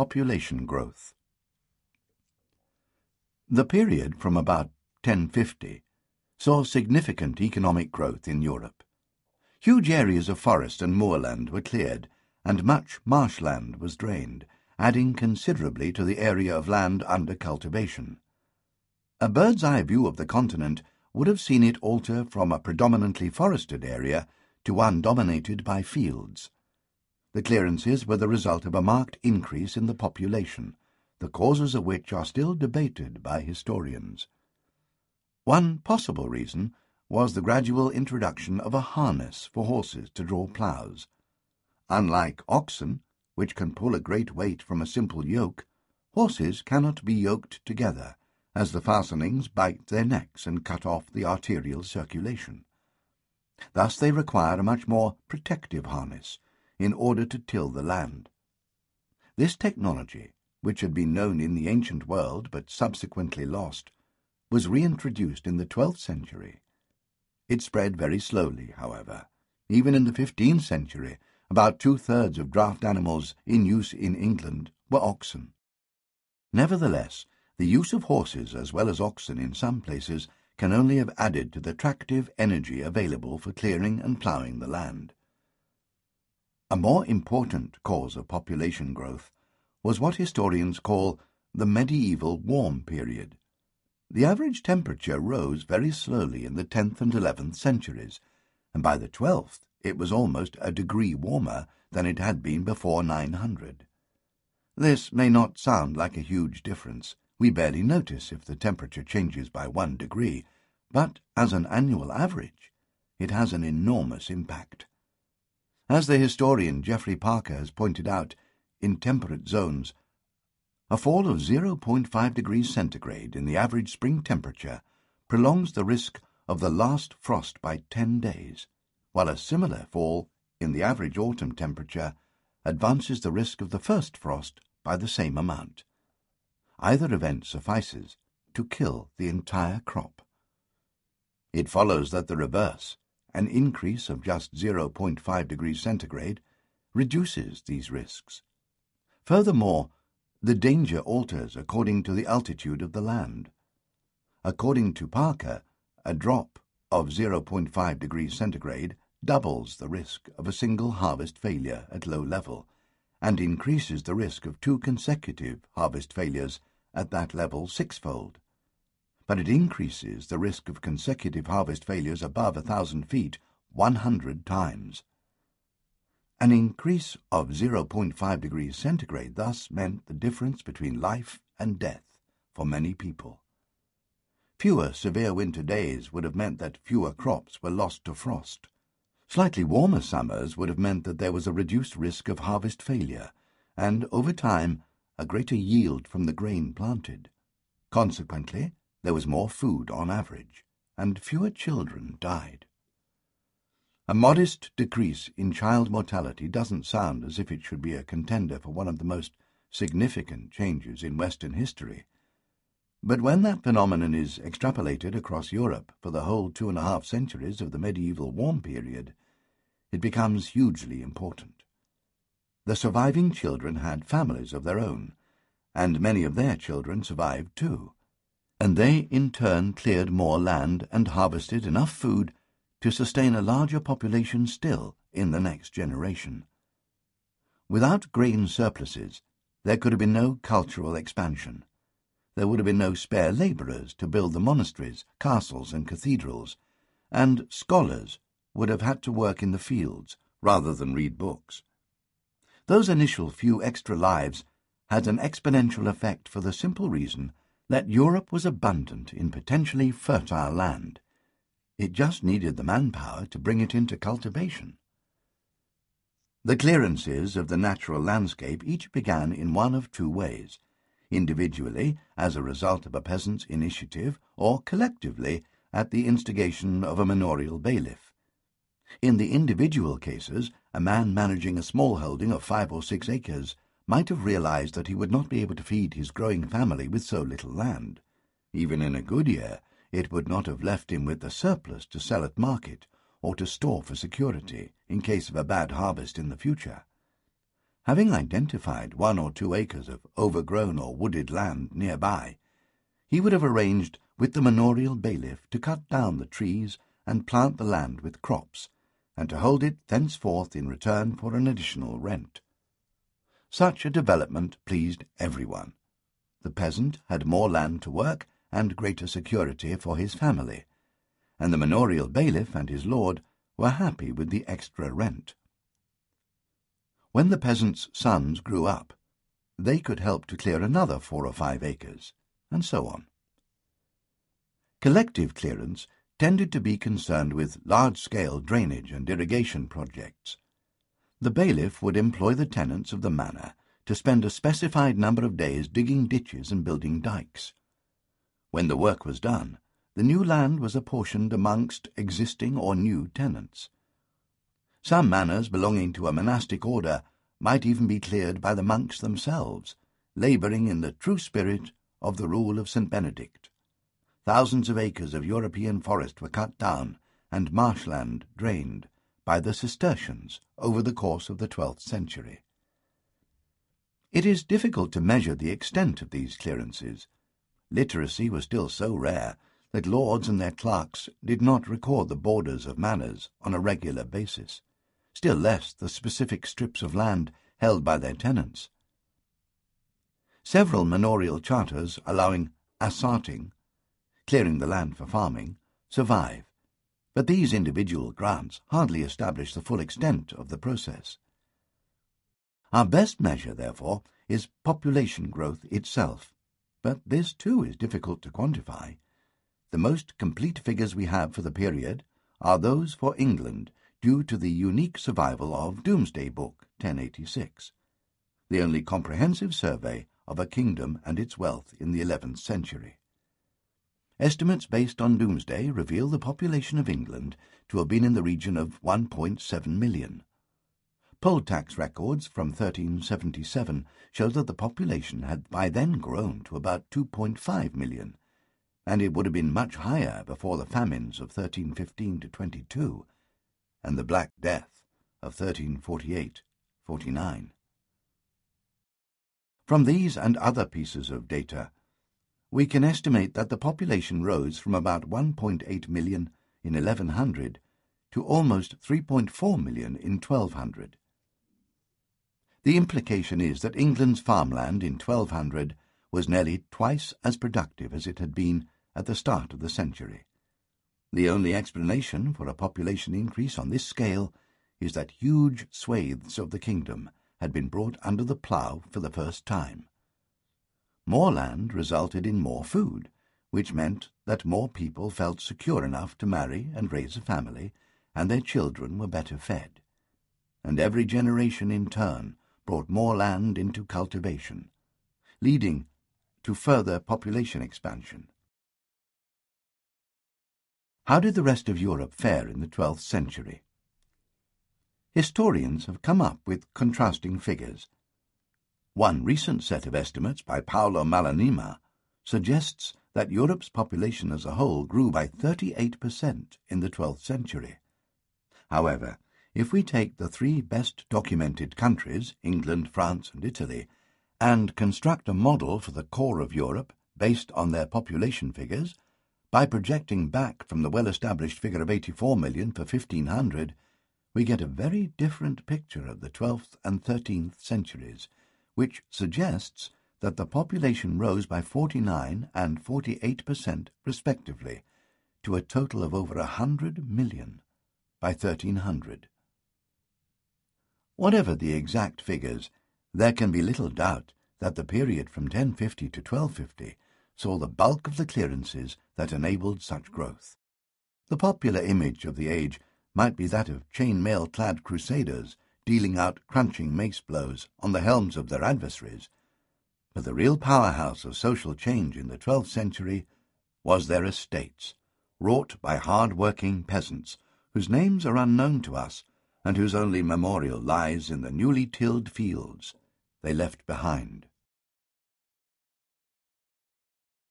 population growth. The period from about 1050 saw significant economic growth in Europe. Huge areas of forest and moorland were cleared, and much marshland was drained, adding considerably to the area of land under cultivation. A bird's-eye view of the continent would have seen it alter from a predominantly forested area to one dominated by fields. The clearances were the result of a marked increase in the population, the causes of which are still debated by historians. One possible reason was the gradual introduction of a harness for horses to draw ploughs. Unlike oxen, which can pull a great weight from a simple yoke, horses cannot be yoked together, as the fastenings bite their necks and cut off the arterial circulation. Thus they require a much more protective harness in order to till the land. This technology, which had been known in the ancient world but subsequently lost, was reintroduced in the 12th century. It spread very slowly, however. Even in the 15th century, about 2/3 of draft animals in use in England were oxen. Nevertheless, the use of horses as well as oxen in some places can only have added to the tractive energy available for clearing and ploughing the land. A more important cause of population growth was what historians call the medieval warm period. The average temperature rose very slowly in the 10th and 11th centuries, and by the 12th it was almost a degree warmer than it had been before 900. This may not sound like a huge difference. We barely notice if the temperature changes by 1 degree, but as an annual average, it has an enormous impact. As the historian Geoffrey Parker has pointed out, in temperate zones, a fall of 0.5 degrees centigrade in the average spring temperature prolongs the risk of the last frost by 10 days, while a similar fall in the average autumn temperature advances the risk of the first frost by the same amount. Either event suffices to kill the entire crop. It follows that the reverse, an increase of just 0.5 degrees centigrade, reduces these risks. Furthermore, the danger alters according to the altitude of the land. According to Parker, a drop of 0.5 degrees centigrade doubles the risk of a single harvest failure at low level, and increases the risk of 2 consecutive harvest failures at that level 6-fold. But it increases the risk of consecutive harvest failures above 1,000 feet 100 times. An increase of 0.5 degrees centigrade thus meant the difference between life and death for many people. Fewer severe winter days would have meant that fewer crops were lost to frost. Slightly warmer summers would have meant that there was a reduced risk of harvest failure, and, over time, a greater yield from the grain planted. Consequently, there was more food on average, and fewer children died. A modest decrease in child mortality doesn't sound as if it should be a contender for one of the most significant changes in Western history. But when that phenomenon is extrapolated across Europe for the whole 2.5 centuries of the medieval warm period, it becomes hugely important. The surviving children had families of their own, and many of their children survived too, and they in turn cleared more land and harvested enough food to sustain a larger population still in the next generation. Without grain surpluses, there could have been no cultural expansion. There would have been no spare labourers to build the monasteries, castles, and cathedrals, and scholars would have had to work in the fields rather than read books. Those initial few extra lives had an exponential effect for the simple reason that Europe was abundant in potentially fertile land. It just needed the manpower to bring it into cultivation. The clearances of the natural landscape each began in one of 2 ways: individually, as a result of a peasant's initiative, or collectively, at the instigation of a manorial bailiff. In the individual cases, a man managing a small holding of 5 or 6 acres might have realized that he would not be able to feed his growing family with so little land. Even in a good year, it would not have left him with a surplus to sell at market or to store for security in case of a bad harvest in the future. Having identified 1 or 2 acres of overgrown or wooded land nearby, he would have arranged with the manorial bailiff to cut down the trees and plant the land with crops, and to hold it thenceforth in return for an additional rent. Such a development pleased everyone. The peasant had more land to work and greater security for his family, and the manorial bailiff and his lord were happy with the extra rent. When the peasants' sons grew up, they could help to clear another 4 or 5 acres, and so on. Collective clearance tended to be concerned with large-scale drainage and irrigation projects. The bailiff would employ the tenants of the manor to spend a specified number of days digging ditches and building dikes. When the work was done, the new land was apportioned amongst existing or new tenants. Some manors belonging to a monastic order might even be cleared by the monks themselves, labouring in the true spirit of the rule of St. Benedict. Thousands of acres of European forest were cut down and marshland drained by the Cistercians over the course of the 12th century. It is difficult to measure the extent of these clearances. Literacy was still so rare that lords and their clerks did not record the borders of manors on a regular basis, still less the specific strips of land held by their tenants. Several manorial charters allowing assarting, clearing the land for farming, survive, but these individual grants hardly establish the full extent of the process. Our best measure, therefore, is population growth itself, but this too is difficult to quantify. The most complete figures we have for the period are those for England, due to the unique survival of Domesday Book 1086, the only comprehensive survey of a kingdom and its wealth in the 11th century. Estimates based on Domesday reveal the population of England to have been in the region of 1.7 million. Poll tax records from 1377 show that the population had by then grown to about 2.5 million, and it would have been much higher before the famines of 1315–22 and the Black Death of 1348–49. From these and other pieces of data, we can estimate that the population rose from about 1.8 million in 1100 to almost 3.4 million in 1200. The implication is that England's farmland in 1200 was nearly twice as productive as it had been at the start of the century. The only explanation for a population increase on this scale is that huge swathes of the kingdom had been brought under the plough for the first time. More land resulted in more food, which meant that more people felt secure enough to marry and raise a family, and their children were better fed. And every generation in turn brought more land into cultivation, leading to further population expansion. How did the rest of Europe fare in the 12th century? Historians have come up with contrasting figures. One recent set of estimates by Paolo Malanima suggests that Europe's population as a whole grew by 38% in the 12th century. However, if we take the 3 best documented countries, England, France, and Italy, and construct a model for the core of Europe based on their population figures, by projecting back from the well-established figure of 84 million for 1500, we get a very different picture of the 12th and 13th centuries, which suggests that the population rose by 49 and 48% respectively, to a total of over 100 million by 1300. Whatever the exact figures, there can be little doubt that the period from 1050 to 1250 saw the bulk of the clearances that enabled such growth. The popular image of the age might be that of chain-mail-clad crusaders dealing out crunching mace blows on the helms of their adversaries, but the real powerhouse of social change in the 12th century was their estates, wrought by hard-working peasants whose names are unknown to us and whose only memorial lies in the newly tilled fields they left behind.